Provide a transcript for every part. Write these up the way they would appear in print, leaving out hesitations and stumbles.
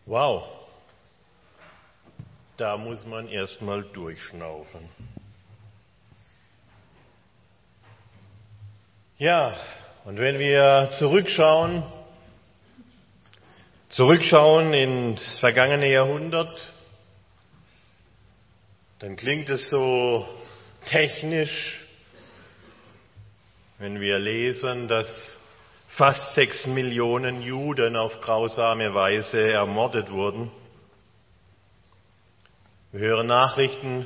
Wow, da muss man erstmal durchschnaufen. Ja, und wenn wir zurückschauen ins vergangene Jahrhundert, dann klingt es so technisch, wenn wir lesen, dass fast 6 Millionen Juden auf grausame Weise ermordet wurden. Wir hören Nachrichten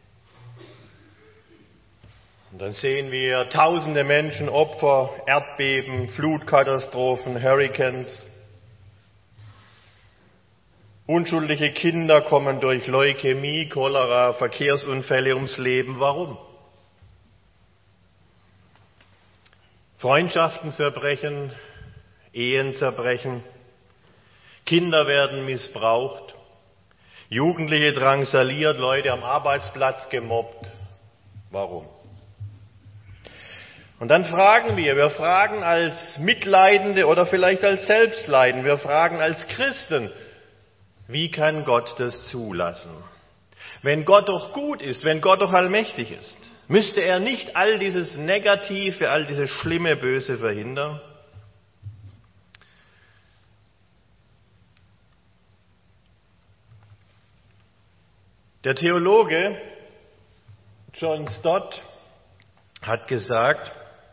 und dann sehen wir tausende Menschen, Opfer, Erdbeben, Flutkatastrophen, Hurricanes. Unschuldige Kinder kommen durch Leukämie, Cholera, Verkehrsunfälle ums Leben. Warum? Freundschaften zerbrechen, Ehen zerbrechen, Kinder werden missbraucht, Jugendliche drangsaliert, Leute am Arbeitsplatz gemobbt. Warum? Und dann fragen wir fragen als Mitleidende oder vielleicht als Selbstleidende, wir fragen als Christen, wie kann Gott das zulassen? Wenn Gott doch gut ist, wenn Gott doch allmächtig ist, müsste er nicht all dieses Negative, all dieses schlimme, Böse verhindern? Der Theologe John Stott hat gesagt,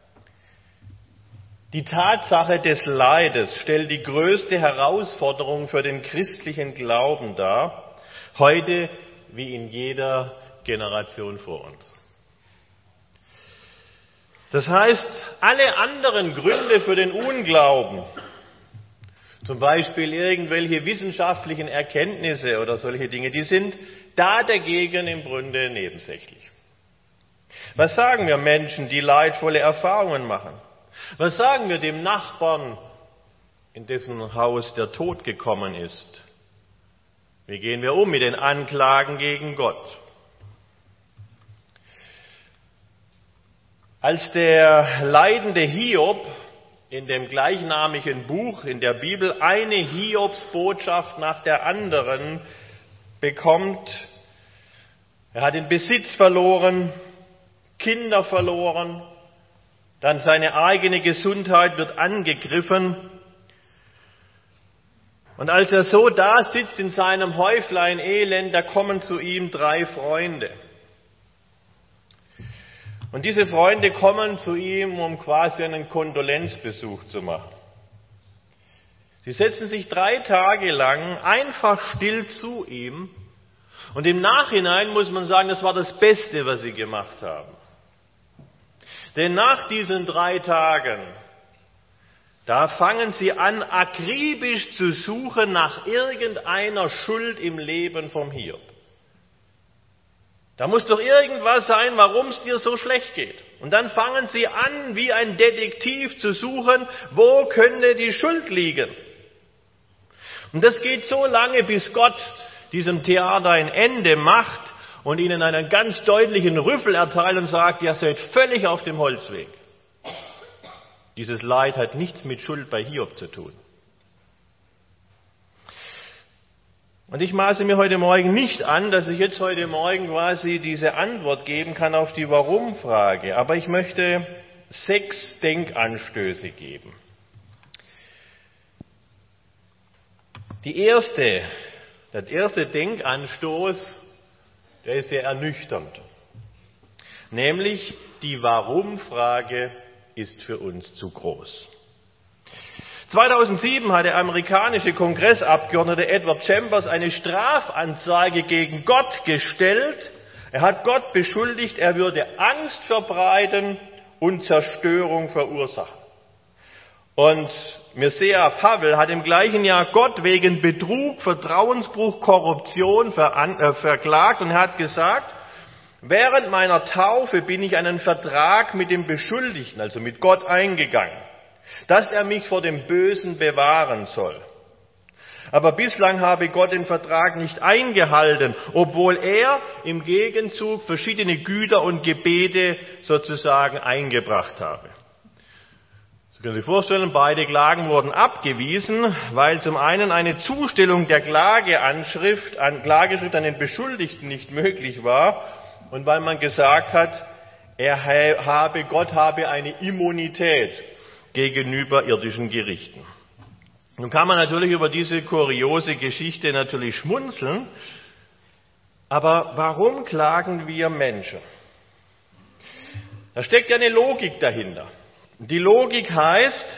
die Tatsache des Leides stellt die größte Herausforderung für den christlichen Glauben dar, heute wie in jeder Generation vor uns. Das heißt, alle anderen Gründe für den Unglauben, zum Beispiel irgendwelche wissenschaftlichen Erkenntnisse oder solche Dinge, die sind da dagegen im Grunde nebensächlich. Was sagen wir Menschen, die leidvolle Erfahrungen machen? Was sagen wir dem Nachbarn, in dessen Haus der Tod gekommen ist? Wie gehen wir um mit den Anklagen gegen Gott? Als der leidende Hiob in dem gleichnamigen Buch in der Bibel eine Hiobsbotschaft nach der anderen bekommt, er hat den Besitz verloren, Kinder verloren, dann seine eigene Gesundheit wird angegriffen. Und als er so da sitzt in seinem Häuflein Elend, da kommen zu ihm 3 Freunde. Und diese Freunde kommen zu ihm, um quasi einen Kondolenzbesuch zu machen. Sie setzen sich 3 Tage lang einfach still zu ihm. Und im Nachhinein muss man sagen, das war das Beste, was sie gemacht haben. Denn nach diesen 3 Tagen, da fangen sie an, akribisch zu suchen nach irgendeiner Schuld im Leben vom Hiob. Da muss doch irgendwas sein, warum es dir so schlecht geht. Und dann fangen sie an, wie ein Detektiv zu suchen, wo könnte die Schuld liegen. Und das geht so lange, bis Gott diesem Theater ein Ende macht und ihnen einen ganz deutlichen Rüffel erteilt und sagt, ihr seid völlig auf dem Holzweg. Dieses Leid hat nichts mit Schuld bei Hiob zu tun. Und ich maße mir heute Morgen nicht an, dass ich jetzt heute Morgen quasi diese Antwort geben kann auf die Warum-Frage. Aber ich möchte 6 Denkanstöße geben. Der erste Denkanstoß, der ist sehr ernüchternd. Nämlich, die Warum-Frage ist für uns zu groß. 2007 hat der amerikanische Kongressabgeordnete Edward Chambers eine Strafanzeige gegen Gott gestellt. Er hat Gott beschuldigt, er würde Angst verbreiten und Zerstörung verursachen. Und Mircea Pavel hat im gleichen Jahr Gott wegen Betrug, Vertrauensbruch, Korruption verklagt und er hat gesagt, während meiner Taufe bin ich einen Vertrag mit dem Beschuldigten, also mit Gott, eingegangen, dass er mich vor dem Bösen bewahren soll. Aber bislang habe Gott den Vertrag nicht eingehalten, obwohl er im Gegenzug verschiedene Güter und Gebete sozusagen eingebracht habe. Sie können sich vorstellen, beide Klagen wurden abgewiesen, weil zum einen eine Zustellung der Klageschrift an den Beschuldigten nicht möglich war und weil man gesagt hat, Gott habe eine Immunität gegenüber irdischen Gerichten. Nun kann man natürlich über diese kuriose Geschichte natürlich schmunzeln, aber warum klagen wir Menschen? Da steckt ja eine Logik dahinter. Die Logik heißt,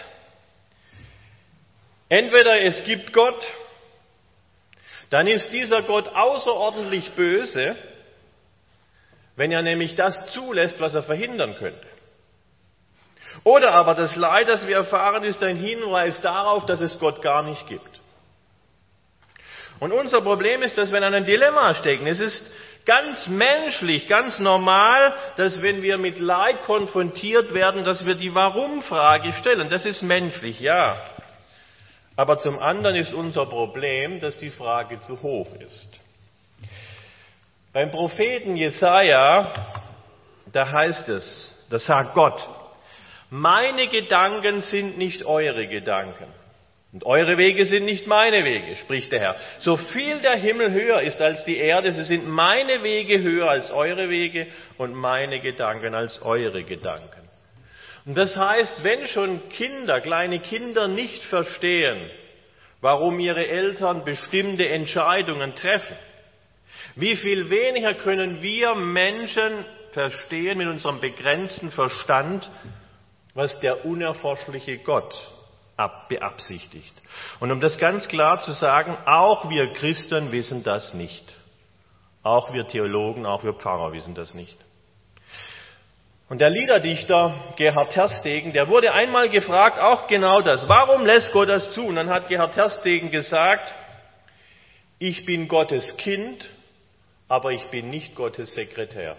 entweder es gibt Gott, dann ist dieser Gott außerordentlich böse, wenn er nämlich das zulässt, was er verhindern könnte. Oder aber das Leid, das wir erfahren, ist ein Hinweis darauf, dass es Gott gar nicht gibt. Und unser Problem ist, dass wir in einem Dilemma stecken. Es ist ganz menschlich, ganz normal, dass wenn wir mit Leid konfrontiert werden, dass wir die Warum-Frage stellen. Das ist menschlich, ja. Aber zum anderen ist unser Problem, dass die Frage zu hoch ist. Beim Propheten Jesaja, da heißt es, das sagt Gott, meine Gedanken sind nicht eure Gedanken. Und eure Wege sind nicht meine Wege, spricht der Herr. So viel der Himmel höher ist als die Erde, so sind meine Wege höher als eure Wege und meine Gedanken als eure Gedanken. Und das heißt, wenn schon kleine Kinder nicht verstehen, warum ihre Eltern bestimmte Entscheidungen treffen, wie viel weniger können wir Menschen verstehen mit unserem begrenzten Verstand, was der unerforschliche Gott beabsichtigt. Und um das ganz klar zu sagen, auch wir Christen wissen das nicht. Auch wir Theologen, auch wir Pfarrer wissen das nicht. Und der Liederdichter Gerhard Terstegen, der wurde einmal gefragt, auch genau das, warum lässt Gott das zu? Und dann hat Gerhard Terstegen gesagt, ich bin Gottes Kind, aber ich bin nicht Gottes Sekretär.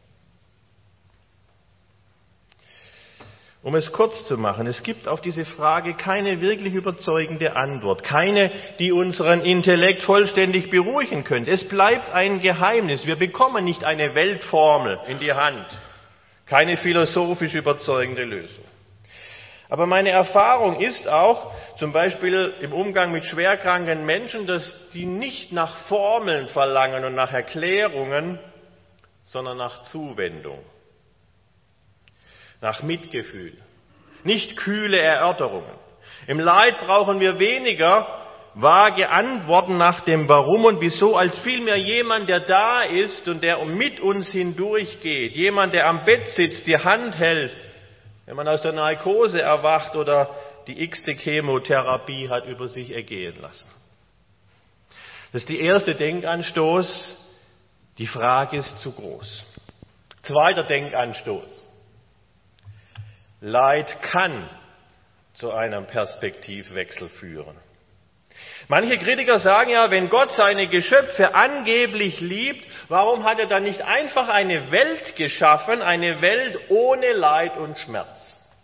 Um es kurz zu machen, es gibt auf diese Frage keine wirklich überzeugende Antwort, keine, die unseren Intellekt vollständig beruhigen könnte. Es bleibt ein Geheimnis. Wir bekommen nicht eine Weltformel in die Hand, keine philosophisch überzeugende Lösung. Aber meine Erfahrung ist auch, zum Beispiel im Umgang mit schwerkranken Menschen, dass die nicht nach Formeln verlangen und nach Erklärungen, sondern nach Zuwendung. Nach Mitgefühl, nicht kühle Erörterungen. Im Leid brauchen wir weniger vage Antworten nach dem Warum und Wieso, als vielmehr jemand, der da ist und der mit uns hindurchgeht. Jemand, der am Bett sitzt, die Hand hält, wenn man aus der Narkose erwacht oder die x-te Chemotherapie hat über sich ergehen lassen. Das ist der erste Denkanstoß. Die Frage ist zu groß. Zweiter Denkanstoß. Leid kann zu einem Perspektivwechsel führen. Manche Kritiker sagen ja, wenn Gott seine Geschöpfe angeblich liebt, warum hat er dann nicht einfach eine Welt geschaffen, eine Welt ohne Leid und Schmerz?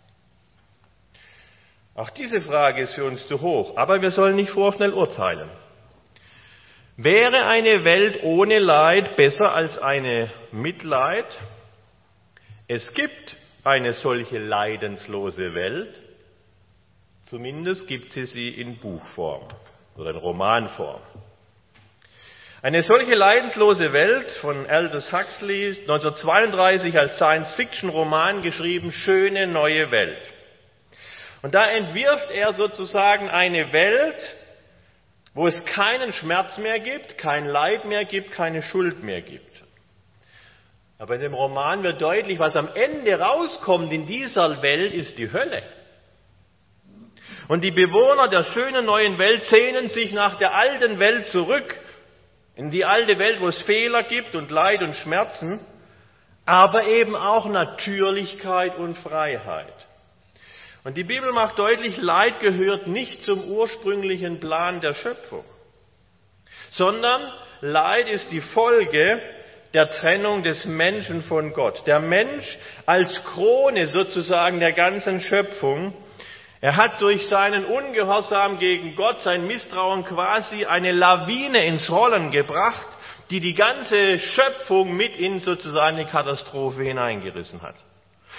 Auch diese Frage ist für uns zu hoch, aber wir sollen nicht vorschnell urteilen. Wäre eine Welt ohne Leid besser als eine mit Leid? Es gibt eine solche leidenslose Welt, zumindest gibt sie in Buchform oder in Romanform. Eine solche leidenslose Welt von Aldous Huxley, 1932 als Science-Fiction-Roman geschrieben, Schöne neue Welt. Und da entwirft er sozusagen eine Welt, wo es keinen Schmerz mehr gibt, kein Leid mehr gibt, keine Schuld mehr gibt. Aber in dem Roman wird deutlich, was am Ende rauskommt in dieser Welt, ist die Hölle. Und die Bewohner der schönen neuen Welt sehnen sich nach der alten Welt zurück, in die alte Welt, wo es Fehler gibt und Leid und Schmerzen, aber eben auch Natürlichkeit und Freiheit. Und die Bibel macht deutlich, Leid gehört nicht zum ursprünglichen Plan der Schöpfung, sondern Leid ist die Folge der Trennung des Menschen von Gott. Der Mensch als Krone sozusagen der ganzen Schöpfung, er hat durch seinen Ungehorsam gegen Gott, sein Misstrauen quasi eine Lawine ins Rollen gebracht, die die ganze Schöpfung mit in sozusagen eine Katastrophe hineingerissen hat.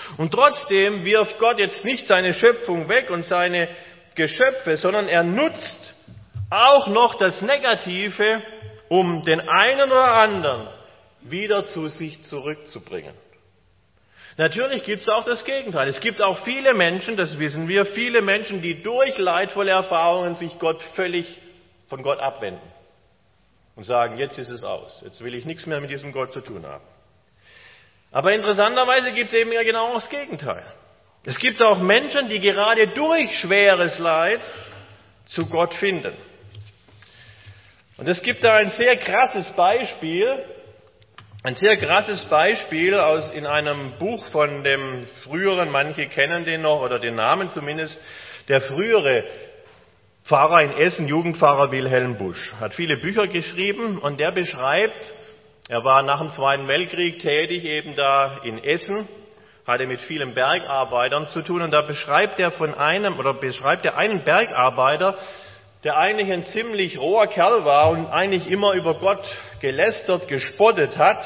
Und trotzdem wirft Gott jetzt nicht seine Schöpfung weg und seine Geschöpfe, sondern er nutzt auch noch das Negative, um den einen oder anderen wieder zu sich zurückzubringen. Natürlich gibt es auch das Gegenteil. Es gibt auch viele Menschen, das wissen wir, viele Menschen, die durch leidvolle Erfahrungen sich völlig von Gott abwenden und sagen, jetzt ist es aus, jetzt will ich nichts mehr mit diesem Gott zu tun haben. Aber interessanterweise gibt es eben ja genau das Gegenteil. Es gibt auch Menschen, die gerade durch schweres Leid zu Gott finden. Und es gibt da ein sehr krasses Beispiel in einem Buch von dem früheren, manche kennen den noch, oder den Namen zumindest, der frühere Pfarrer in Essen, Jugendpfarrer Wilhelm Busch, hat viele Bücher geschrieben und der beschreibt, er war nach dem Zweiten Weltkrieg tätig eben da in Essen, hatte mit vielen Bergarbeitern zu tun und da beschreibt er einen Bergarbeiter, der eigentlich ein ziemlich roher Kerl war und eigentlich immer über Gott gelästert, gespottet hat.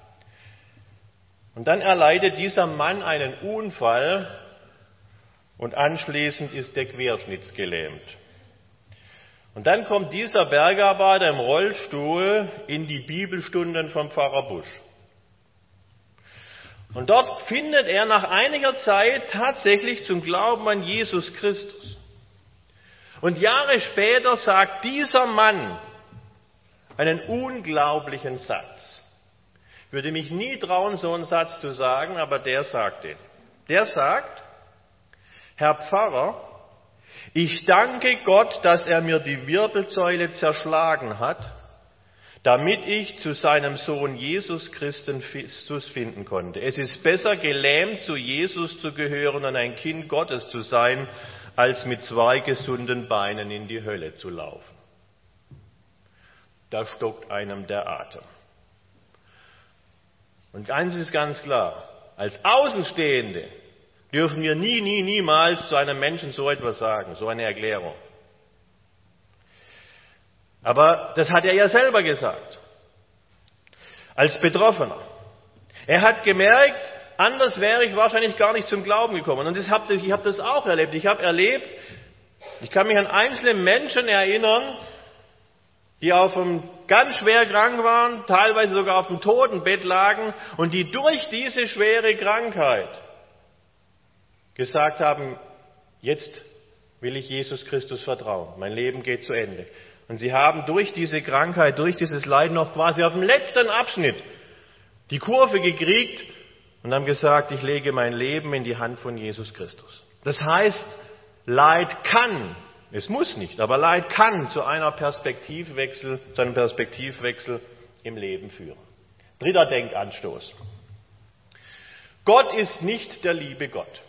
Und dann erleidet dieser Mann einen Unfall und anschließend ist er querschnittsgelähmt. Und dann kommt dieser Bergarbeiter im Rollstuhl in die Bibelstunden vom Pfarrer Busch. Und dort findet er nach einiger Zeit tatsächlich zum Glauben an Jesus Christus. Und Jahre später sagt dieser Mann einen unglaublichen Satz. Ich würde mich nie trauen, so einen Satz zu sagen, aber der sagt den. Der sagt, Herr Pfarrer, ich danke Gott, dass er mir die Wirbelsäule zerschlagen hat, damit ich zu seinem Sohn Jesus Christus finden konnte. Es ist besser, gelähmt zu Jesus zu gehören und ein Kind Gottes zu sein, als mit 2 gesunden Beinen in die Hölle zu laufen. Da stockt einem der Atem. Und eins ist ganz klar, als Außenstehende dürfen wir niemals zu einem Menschen so etwas sagen, so eine Erklärung. Aber das hat er ja selber gesagt, als Betroffener. Er hat gemerkt, anders wäre ich wahrscheinlich gar nicht zum Glauben gekommen. Und ich habe das auch erlebt. Ich kann mich an einzelne Menschen erinnern, die ganz schwer krank waren, teilweise sogar auf dem Totenbett lagen und die durch diese schwere Krankheit gesagt haben, jetzt will ich Jesus Christus vertrauen. Mein Leben geht zu Ende. Und sie haben durch diese Krankheit, durch dieses Leiden noch quasi auf dem letzten Abschnitt die Kurve gekriegt und haben gesagt, ich lege mein Leben in die Hand von Jesus Christus. Das heißt, Leid kann, es muss nicht, aber Leid kann zu einem Perspektivwechsel im Leben führen. 3. Denkanstoß. Gott ist nicht der liebe Gott.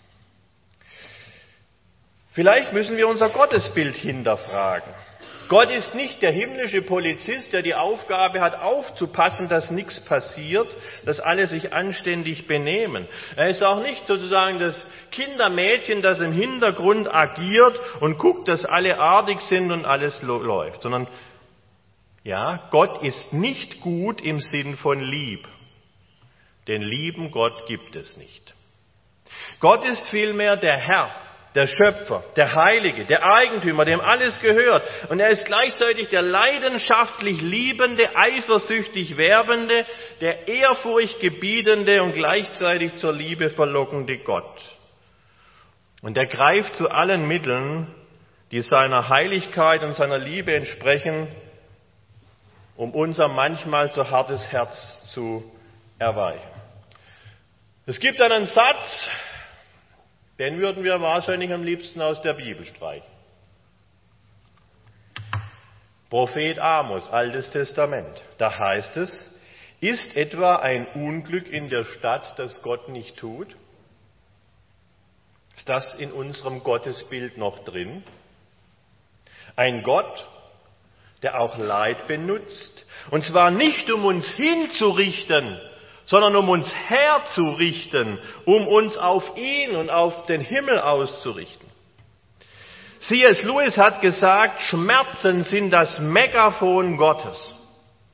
Vielleicht müssen wir unser Gottesbild hinterfragen. Gott ist nicht der himmlische Polizist, der die Aufgabe hat, aufzupassen, dass nichts passiert, dass alle sich anständig benehmen. Er ist auch nicht sozusagen das Kindermädchen, das im Hintergrund agiert und guckt, dass alle artig sind und alles läuft. Sondern, ja, Gott ist nicht gut im Sinn von lieb. Den lieben Gott gibt es nicht. Gott ist vielmehr der Herr, der Schöpfer, der Heilige, der Eigentümer, dem alles gehört. Und er ist gleichzeitig der leidenschaftlich liebende, eifersüchtig werbende, der Ehrfurcht gebietende und gleichzeitig zur Liebe verlockende Gott. Und er greift zu allen Mitteln, die seiner Heiligkeit und seiner Liebe entsprechen, um unser manchmal so hartes Herz zu erweichen. Es gibt einen Satz, den würden wir wahrscheinlich am liebsten aus der Bibel streichen. Prophet Amos, Altes Testament. Da heißt es, ist etwa ein Unglück in der Stadt, das Gott nicht tut? Ist das in unserem Gottesbild noch drin? Ein Gott, der auch Leid benutzt. Und zwar nicht, um uns hinzurichten, sondern um uns herzurichten, um uns auf ihn und auf den Himmel auszurichten. C.S. Lewis hat gesagt, Schmerzen sind das Megafon Gottes.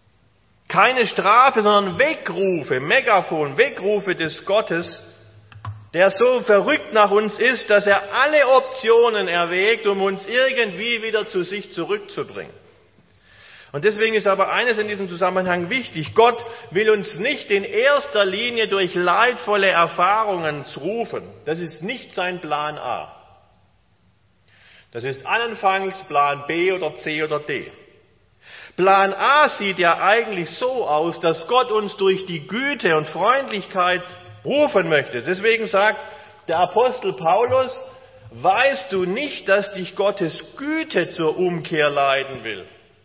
Keine Strafe, sondern Weckrufe, Megafon, Weckrufe des Gottes, der so verrückt nach uns ist, dass er alle Optionen erwägt, um uns irgendwie wieder zu sich zurückzubringen. Und deswegen ist aber eines in diesem Zusammenhang wichtig. Gott will uns nicht in erster Linie durch leidvolle Erfahrungen rufen. Das ist nicht sein Plan A. Das ist allenfalls Plan B oder C oder D. Plan A sieht ja eigentlich so aus, dass Gott uns durch die Güte und Freundlichkeit rufen möchte. Deswegen sagt der Apostel Paulus, weißt du nicht, dass dich Gottes Güte zur Umkehr leiten will?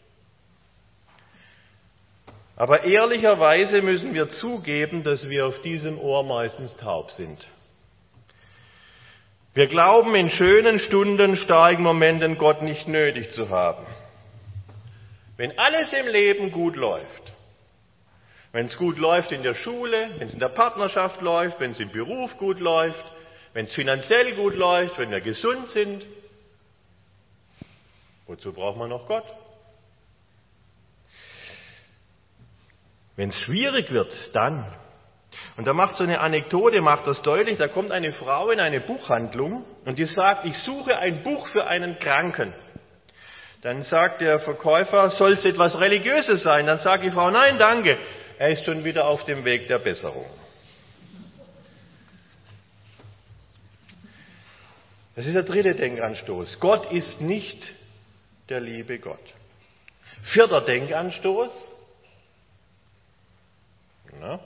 Aber ehrlicherweise müssen wir zugeben, dass wir auf diesem Ohr meistens taub sind. Wir glauben in schönen Stunden, starken Momenten Gott nicht nötig zu haben. Wenn alles im Leben gut läuft, wenn es gut läuft in der Schule, wenn es in der Partnerschaft läuft, wenn es im Beruf gut läuft, wenn es finanziell gut läuft, wenn wir gesund sind, wozu braucht man noch Gott? Wenn es schwierig wird, dann. Und da macht so eine Anekdote, macht das deutlich, da kommt eine Frau in eine Buchhandlung und die sagt, ich suche ein Buch für einen Kranken. Dann sagt der Verkäufer, soll es etwas Religiöses sein? Dann sagt die Frau, nein, danke, er ist schon wieder auf dem Weg der Besserung. Das ist der dritte Denkanstoß. Gott ist nicht der liebe Gott. Vierter Denkanstoß. Na?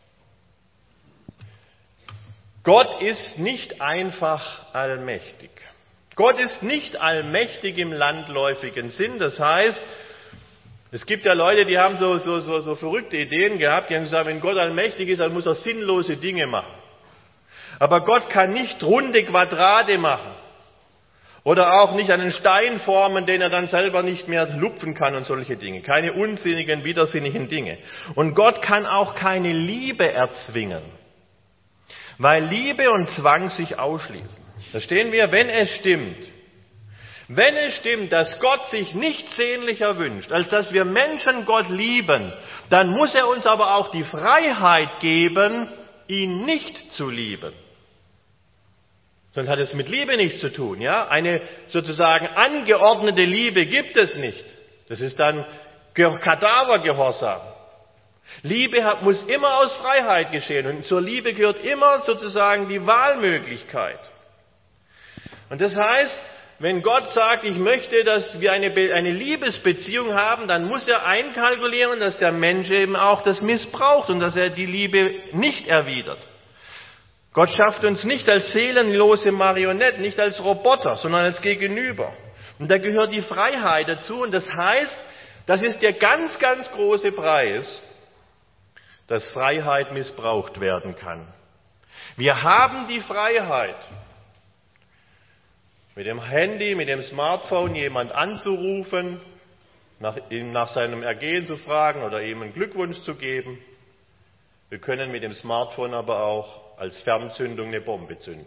Gott ist nicht einfach allmächtig. Gott ist nicht allmächtig im landläufigen Sinn. Das heißt, es gibt ja Leute, die haben so verrückte Ideen gehabt, die haben gesagt, wenn Gott allmächtig ist, dann muss er sinnlose Dinge machen. Aber Gott kann nicht runde Quadrate machen. Oder auch nicht einen Stein formen, den er dann selber nicht mehr lupfen kann und solche Dinge. Keine unsinnigen, widersinnigen Dinge. Und Gott kann auch keine Liebe erzwingen. Weil Liebe und Zwang sich ausschließen. Da stehen wir, wenn es stimmt, dass Gott sich nichts sehnlicher wünscht, als dass wir Menschen Gott lieben, dann muss er uns aber auch die Freiheit geben, ihn nicht zu lieben. Sonst hat es mit Liebe nichts zu tun, ja? Eine sozusagen angeordnete Liebe gibt es nicht. Das ist dann Kadavergehorsam. Liebe muss immer aus Freiheit geschehen und zur Liebe gehört immer sozusagen die Wahlmöglichkeit. Und das heißt, wenn Gott sagt, ich möchte, dass wir eine Liebesbeziehung haben, dann muss er einkalkulieren, dass der Mensch eben auch das missbraucht und dass er die Liebe nicht erwidert. Gott schafft uns nicht als seelenlose Marionetten, nicht als Roboter, sondern als Gegenüber. Und da gehört die Freiheit dazu. Und das heißt, das ist der ganz, ganz große Preis, dass Freiheit missbraucht werden kann. Wir haben die Freiheit, mit dem Handy, mit dem Smartphone jemand anzurufen, ihm nach seinem Ergehen zu fragen oder ihm einen Glückwunsch zu geben. Wir können mit dem Smartphone aber auch als Fernzündung eine Bombe zünden.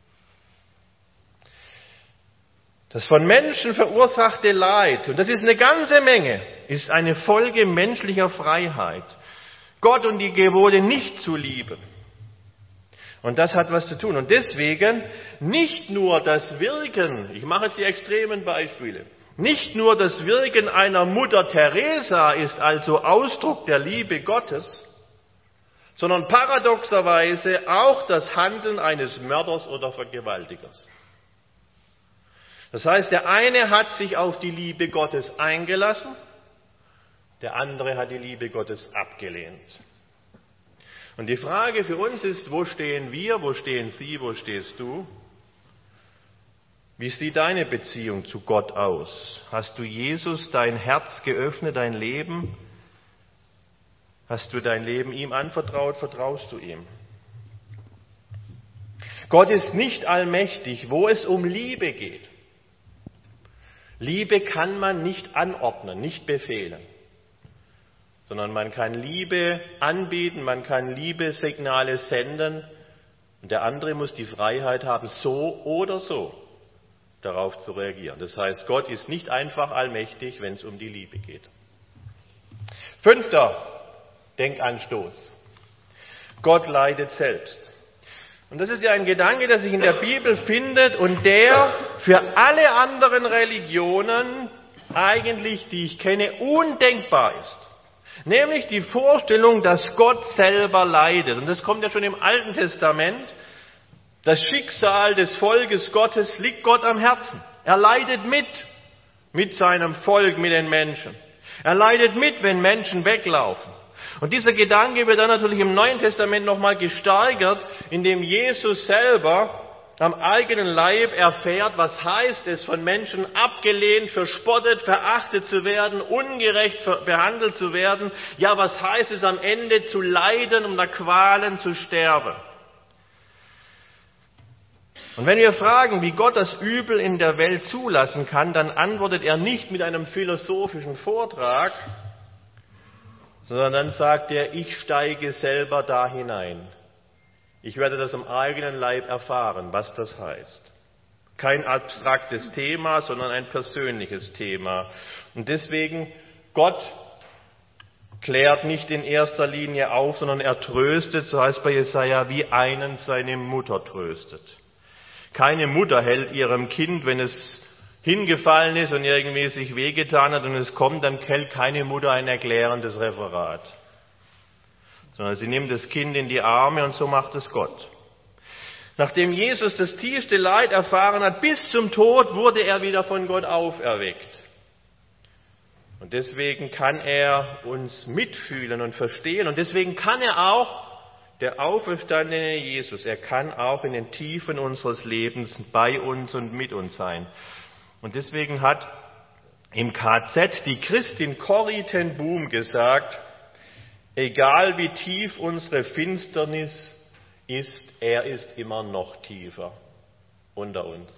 Das von Menschen verursachte Leid, und das ist eine ganze Menge, ist eine Folge menschlicher Freiheit. Gott und die Gebote nicht zu lieben. Und das hat was zu tun. Und deswegen nicht nur das Wirken, ich mache jetzt die extremen Beispiele, nicht nur das Wirken einer Mutter Teresa ist also Ausdruck der Liebe Gottes, sondern paradoxerweise auch das Handeln eines Mörders oder Vergewaltigers. Das heißt, der eine hat sich auf die Liebe Gottes eingelassen, der andere hat die Liebe Gottes abgelehnt. Und die Frage für uns ist, wo stehen wir, wo stehen Sie, wo stehst du? Wie sieht deine Beziehung zu Gott aus? Hast du Jesus dein Herz geöffnet, dein Leben? Hast du dein Leben ihm anvertraut? Vertraust du ihm? Gott ist nicht allmächtig, wo es um Liebe geht. Liebe kann man nicht anordnen, nicht befehlen, sondern man kann Liebe anbieten, man kann Liebesignale senden und der andere muss die Freiheit haben, so oder so darauf zu reagieren. Das heißt, Gott ist nicht einfach allmächtig, wenn es um die Liebe geht. 5. Denkanstoß. Gott leidet selbst. Und das ist ja ein Gedanke, der sich in der Bibel findet und der für alle anderen Religionen eigentlich, die ich kenne, undenkbar ist. Nämlich die Vorstellung, dass Gott selber leidet. Und das kommt ja schon im Alten Testament. Das Schicksal des Volkes Gottes liegt Gott am Herzen. Er leidet mit seinem Volk, mit den Menschen. Er leidet mit, wenn Menschen weglaufen. Und dieser Gedanke wird dann natürlich im Neuen Testament nochmal gesteigert, indem Jesus selber am eigenen Leib erfährt, was heißt es, von Menschen abgelehnt, verspottet, verachtet zu werden, ungerecht behandelt zu werden. Ja, was heißt es am Ende zu leiden, unter Qualen zu sterben? Und wenn wir fragen, wie Gott das Übel in der Welt zulassen kann, dann antwortet er nicht mit einem philosophischen Vortrag, sondern dann sagt er, ich steige selber da hinein. Ich werde das am eigenen Leib erfahren, was das heißt. Kein abstraktes Thema, sondern ein persönliches Thema. Und deswegen, Gott klärt nicht in erster Linie auf, sondern er tröstet, so heißt bei Jesaja, wie einen seine Mutter tröstet. Keine Mutter hält ihrem Kind, wenn es hingefallen ist und irgendwie sich wehgetan hat und es kommt, dann hält keine Mutter ein erklärendes Referat. Sondern sie nimmt das Kind in die Arme und so macht es Gott. Nachdem Jesus das tiefste Leid erfahren hat, bis zum Tod, wurde er wieder von Gott auferweckt. Und deswegen kann er uns mitfühlen und verstehen und deswegen kann er auch, der auferstandene Jesus, er kann auch in den Tiefen unseres Lebens bei uns und mit uns sein. Und deswegen hat im KZ die Christin Corrie ten Boom gesagt, egal wie tief unsere Finsternis ist, er ist immer noch tiefer unter uns.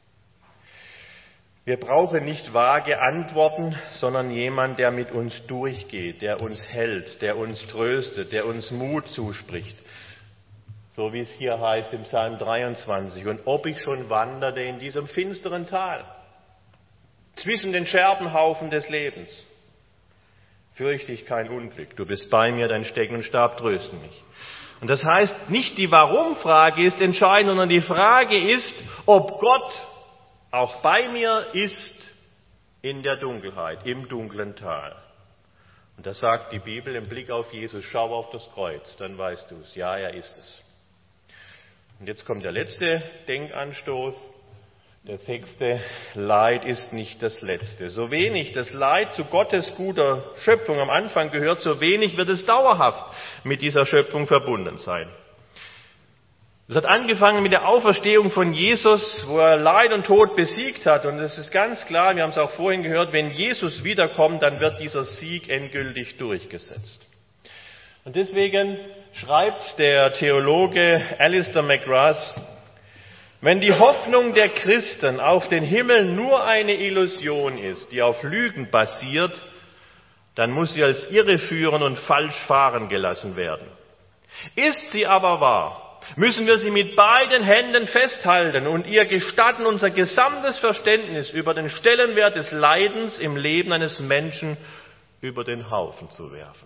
Wir brauchen nicht vage Antworten, sondern jemand, der mit uns durchgeht, der uns hält, der uns tröstet, der uns Mut zuspricht. So wie es hier heißt im Psalm 23. Und ob ich schon wanderte in diesem finsteren Tal, zwischen den Scherbenhaufen des Lebens, fürchte ich kein Unglück. Du bist bei mir, dein Stecken und Stab trösten mich. Und das heißt, nicht die Warum-Frage ist entscheidend, sondern die Frage ist, ob Gott auch bei mir ist in der Dunkelheit, im dunklen Tal. Und das sagt die Bibel im Blick auf Jesus, schau auf das Kreuz, dann weißt du es. Ja, er ist es. Und jetzt kommt der letzte Denkanstoß. Der 6. Leid ist nicht das letzte. So wenig das Leid zu Gottes guter Schöpfung am Anfang gehört, so wenig wird es dauerhaft mit dieser Schöpfung verbunden sein. Es hat angefangen mit der Auferstehung von Jesus, wo er Leid und Tod besiegt hat. Und es ist ganz klar, wir haben es auch vorhin gehört, wenn Jesus wiederkommt, dann wird dieser Sieg endgültig durchgesetzt. Und deswegen schreibt der Theologe Alistair McGrath, wenn die Hoffnung der Christen auf den Himmel nur eine Illusion ist, die auf Lügen basiert, dann muss sie als irreführend und falsch fahren gelassen werden. Ist sie aber wahr, müssen wir sie mit beiden Händen festhalten und ihr gestatten, unser gesamtes Verständnis über den Stellenwert des Leidens im Leben eines Menschen über den Haufen zu werfen.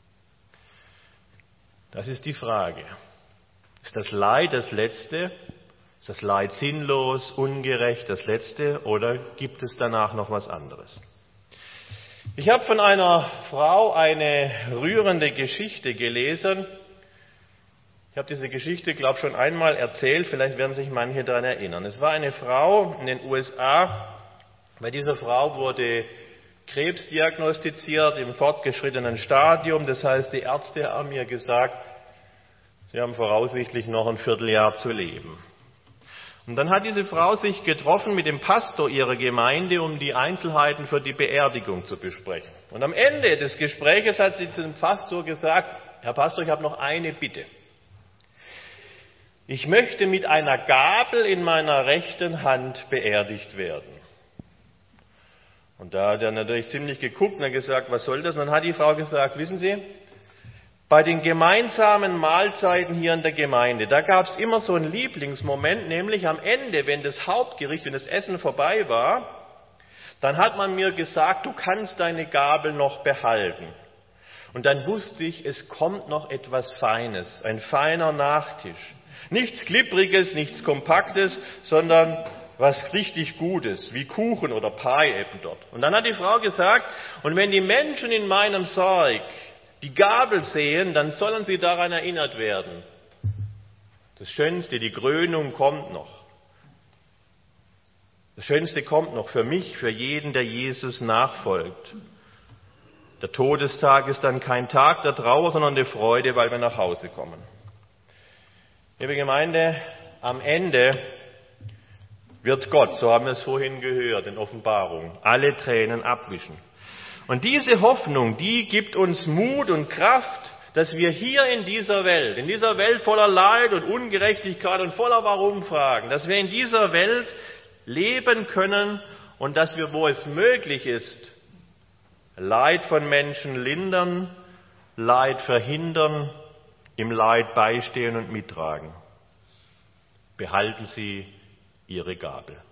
Das ist die Frage. Ist das Leid das Letzte? Ist das Leid sinnlos, ungerecht, das Letzte, oder gibt es danach noch was anderes? Ich habe von einer Frau eine rührende Geschichte gelesen. Ich habe diese Geschichte, glaube ich, schon einmal erzählt, vielleicht werden sich manche daran erinnern. Es war eine Frau in den USA, bei dieser Frau wurde Krebs diagnostiziert im fortgeschrittenen Stadium. Das heißt, die Ärzte haben ihr gesagt, sie haben voraussichtlich noch ein Vierteljahr zu leben. Und dann hat diese Frau sich getroffen mit dem Pastor ihrer Gemeinde, um die Einzelheiten für die Beerdigung zu besprechen. Und am Ende des Gespräches hat sie zu dem Pastor gesagt, Herr Pastor, ich habe noch eine Bitte. Ich möchte mit einer Gabel in meiner rechten Hand beerdigt werden. Und da hat er natürlich ziemlich geguckt und hat gesagt, was soll das? Und dann hat die Frau gesagt, wissen Sie, bei den gemeinsamen Mahlzeiten hier in der Gemeinde, da gab es immer so einen Lieblingsmoment, nämlich am Ende, wenn das Hauptgericht, wenn das Essen vorbei war, dann hat man mir gesagt, du kannst deine Gabel noch behalten. Und dann wusste ich, es kommt noch etwas Feines, ein feiner Nachtisch. Nichts Glibbriges, nichts Kompaktes, sondern was richtig Gutes, wie Kuchen oder Pie eben dort. Und dann hat die Frau gesagt, und wenn die Menschen in meinem Sarg die Gabel sehen, dann sollen sie daran erinnert werden. Das Schönste, die Krönung kommt noch. Das Schönste kommt noch für mich, für jeden, der Jesus nachfolgt. Der Todestag ist dann kein Tag der Trauer, sondern der Freude, weil wir nach Hause kommen. Liebe Gemeinde, am Ende wird Gott, so haben wir es vorhin gehört in Offenbarung, alle Tränen abwischen. Und diese Hoffnung, die gibt uns Mut und Kraft, dass wir hier in dieser Welt voller Leid und Ungerechtigkeit und voller Warum-Fragen, dass wir in dieser Welt leben können und dass wir, wo es möglich ist, Leid von Menschen lindern, Leid verhindern, im Leid beistehen und mittragen. Behalten Sie Ihre Gabel.